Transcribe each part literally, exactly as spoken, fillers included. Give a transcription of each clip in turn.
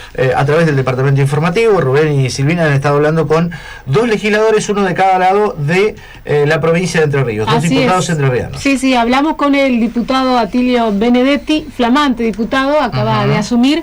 eh, a través del departamento informativo. Rubén y Silvina han estado hablando con dos legisladores, uno de cada lado de eh, la provincia de Entre Ríos, dos diputados entrerrianos. Sí, sí, hablamos con el diputado Atilio Benedetti, flamante diputado, acaba uh-huh. de asumir,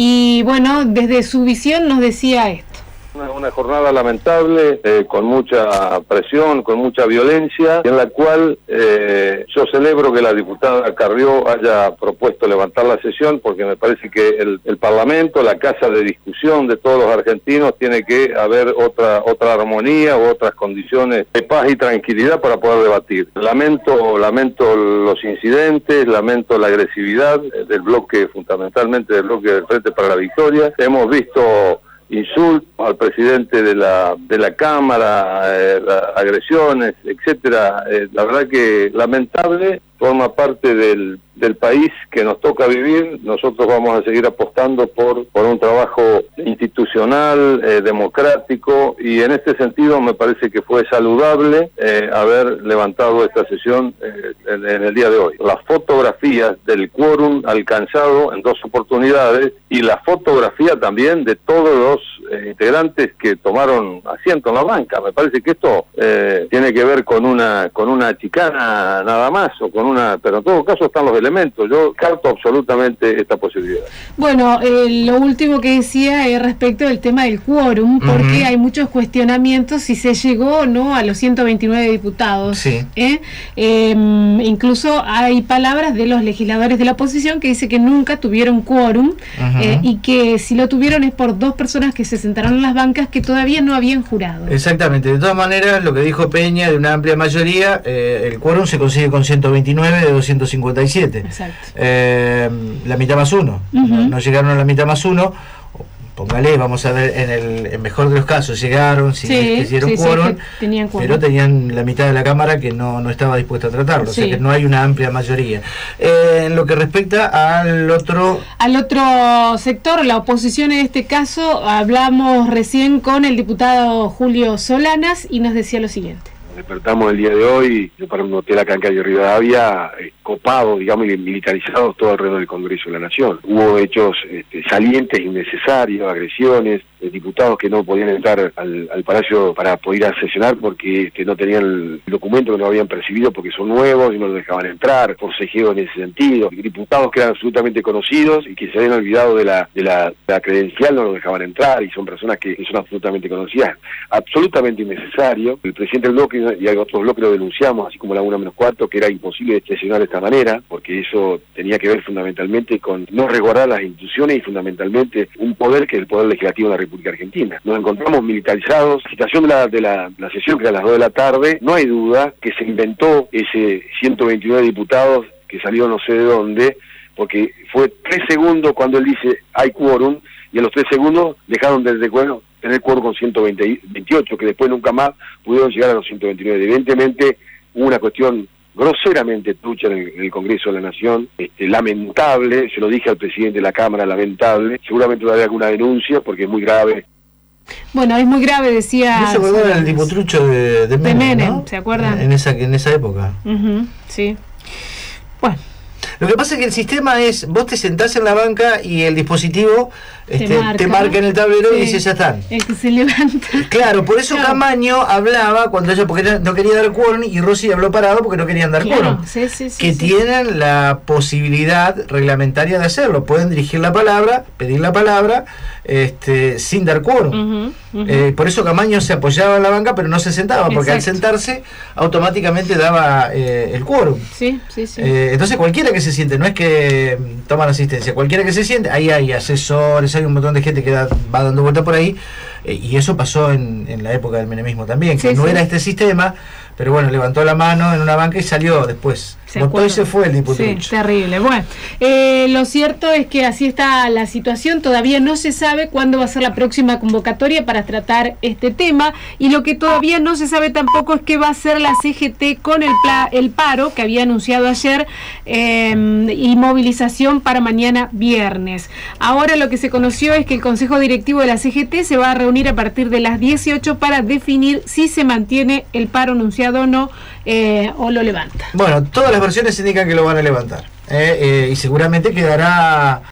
y bueno, desde su visión nos decía esto. Una, una jornada lamentable, eh, con mucha presión, con mucha violencia, en la cual eh, yo celebro que la diputada Carrió haya propuesto levantar la sesión, porque me parece que el, el Parlamento, la casa de discusión de todos los argentinos, tiene que haber otra otra armonía u otras condiciones de paz y tranquilidad para poder debatir. Lamento, lamento los incidentes, lamento la agresividad del bloque, fundamentalmente del bloque del Frente para la Victoria. Hemos visto insultos al presidente de la de la Cámara, eh, agresiones, etcétera. Eh, la verdad que lamentable, forma parte del, del país que nos toca vivir. Nosotros vamos a seguir apostando por, por un trabajo institucional, eh, democrático, y en este sentido me parece que fue saludable eh, haber levantado esta sesión eh, en, en el día de hoy. Las fotografías del quórum alcanzado en dos oportunidades y la fotografía también de todos los eh, integrantes que tomaron asiento en la banca. Me parece que esto eh, tiene que ver con una con una chicana nada más, o con una, pero en todo caso están los elementos. Yo carto absolutamente esta posibilidad. Bueno, eh, lo último que decía es respecto del tema del quórum, porque uh-huh. hay muchos cuestionamientos si se llegó o no a los ciento veintinueve diputados. Sí. ¿eh? Eh, incluso hay palabras de los legisladores de la oposición que dice que nunca tuvieron quórum uh-huh. eh, y que si lo tuvieron es por dos personas que se sentaron en las bancas que todavía no habían jurado. Exactamente. De todas maneras, lo que dijo Peña, de una amplia mayoría, eh, el quórum se consigue con ciento veintinueve de doscientos cincuenta y siete. Exacto. Eh, la mitad más uno. Uh-huh. no, no llegaron a la mitad más uno. Póngale, vamos a ver, en el en mejor de los casos llegaron, si sí, hicieron sí, quórum, sí, tenían quórum, pero tenían la mitad de la Cámara que no, no estaba dispuesta a tratarlo, sí. O sea que no hay una amplia mayoría. Eh, en lo que respecta al otro... Al otro sector, la oposición en este caso, hablamos recién con el diputado Julio Solanas y nos decía lo siguiente. Despertamos el día de hoy, yo para un hotel acá en calle Rivadavia, eh, copado, digamos, y militarizados todo alrededor del Congreso de la Nación. Hubo hechos este, salientes, innecesarios, agresiones, eh, diputados que no podían entrar al, al Palacio para poder ir a sesionar porque este, no tenían el documento, que no habían percibido porque son nuevos y no los dejaban entrar, forcejeo en ese sentido. Diputados que eran absolutamente conocidos y que se habían olvidado de la, de la, de la credencial, no los dejaban entrar, y son personas que, que son absolutamente conocidas. Absolutamente innecesario. El presidente del bloque y hay otros bloques lo denunciamos, así como la una menos cuarto, que era imposible sesionar de esta manera, porque eso tenía que ver fundamentalmente con no resguardar las instituciones y fundamentalmente un poder que es el Poder Legislativo de la República Argentina. Nos encontramos militarizados. La situación de la, de la, la sesión, que era a las dos de la tarde, no hay duda que se inventó ese ciento veintinueve diputados que salió no sé de dónde, porque fue tres segundos cuando él dice hay quórum, y a los tres segundos dejaron desde bueno, tener quórum con ciento veintiocho, que después nunca más pudieron llegar a los ciento veintinueve. Evidentemente hubo una cuestión groseramente trucha en el, en el Congreso de la Nación, este, lamentable, se lo dije al presidente de la Cámara, lamentable, seguramente va a haber alguna denuncia porque es muy grave. Bueno, es muy grave, decía... ¿No se acuerdan del tipo trucho de, de Menem, de Menem, ¿no? ¿Se acuerdan? En esa, en esa época. Uh-huh, sí. Bueno. Lo que pasa es que el sistema es, vos te sentás en la banca y el dispositivo este, te, marca. te marca en el tablero sí. y dice ya están. El que se levanta. Claro, por eso claro. Camaño hablaba cuando ella porque no quería dar quórum y Rossi habló parado porque no querían dar quórum. Claro. Sí, sí, sí, que sí. tienen la posibilidad reglamentaria de hacerlo. Pueden dirigir la palabra, pedir la palabra, este, sin dar quórum. Uh-huh, uh-huh. Eh, por eso Camaño se apoyaba en la banca pero no se sentaba, porque Exacto. al sentarse automáticamente daba eh, el quórum. Sí, sí, sí. Eh, entonces cualquiera que se siente, no es que toman asistencia, cualquiera que se siente, ahí hay asesores, hay un montón de gente que da, va dando vuelta por ahí, eh, y eso pasó en, en la época del menemismo también, que sí, no sí. era este sistema, pero bueno, levantó la mano en una banca y salió después. Votó y se fue el diputado. Sí, terrible. Bueno, eh, lo cierto es que así está la situación. Todavía no se sabe cuándo va a ser la próxima convocatoria para tratar este tema. Y lo que todavía no se sabe tampoco es qué va a hacer la C G T con el, pla el paro que había anunciado ayer eh, y movilización para mañana viernes. Ahora lo que se conoció es que el Consejo Directivo de la C G T se va a reunir a partir de las dieciocho para definir si se mantiene el paro anunciado o no eh, o lo levanta. Bueno, todas las versiones indican que lo van a levantar, eh, eh, y seguramente quedará